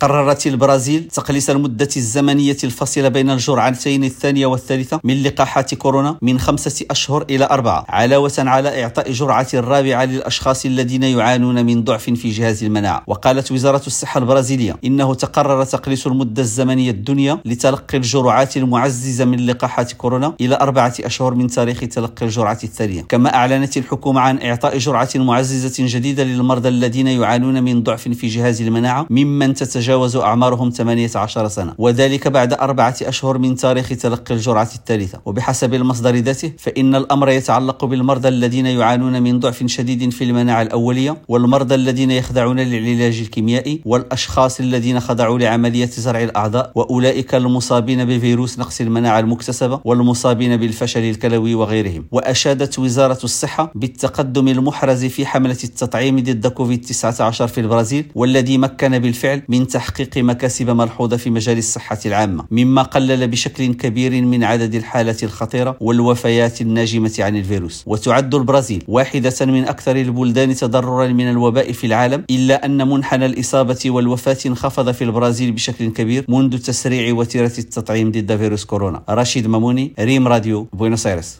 قررت البرازيل تقليص المدة الزمنية الفاصلة بين الجرعتين الثانية والثالثة من لقاحات كورونا من 5 أشهر إلى 4، علاوة على إعطاء جرعة رابعة للأشخاص الذين يعانون من ضعف في جهاز المناعة. وقالت وزارة الصحة البرازيلية إنه تقرر تقليص المدة الزمنية الدنيا لتلقي الجرعات المعززة من لقاحات كورونا إلى 4 أشهر من تاريخ تلقي الجرعة الثانية. كما أعلنت الحكومة عن إعطاء جرعة معززة جديدة للمرضى الذين يعانون من ضعف في جهاز المناعة ممن تتجاوز أعمارهم 18 سنة، وذلك بعد 4 أشهر من تاريخ تلقي الجرعة الثالثة. وبحسب المصدر ذاته فإن الأمر يتعلق بالمرضى الذين يعانون من ضعف شديد في المناعة الأولية، والمرضى الذين يخضعون للعلاج الكيميائي، والأشخاص الذين خضعوا لعملية زرع الأعضاء، وأولئك المصابين بفيروس نقص المناعة المكتسبة، والمصابين بالفشل الكلوي وغيرهم. وأشادت وزارة الصحة بالتقدم المحرز في حملة التطعيم ضد كوفيد-19 في البرازيل، والذي مكن بالفعل من تحقيق مكاسب ملحوظة في مجال الصحة العامة، مما قلل بشكل كبير من عدد الحالات الخطيرة والوفيات الناجمة عن الفيروس. وتعد البرازيل واحدة من أكثر البلدان تضررا من الوباء في العالم، إلا أن منحنى الإصابة والوفاة انخفض في البرازيل بشكل كبير منذ تسريع وتيرة التطعيم ضد فيروس كورونا. رشيد ماموني، ريم راديو، بوينوس آيرس.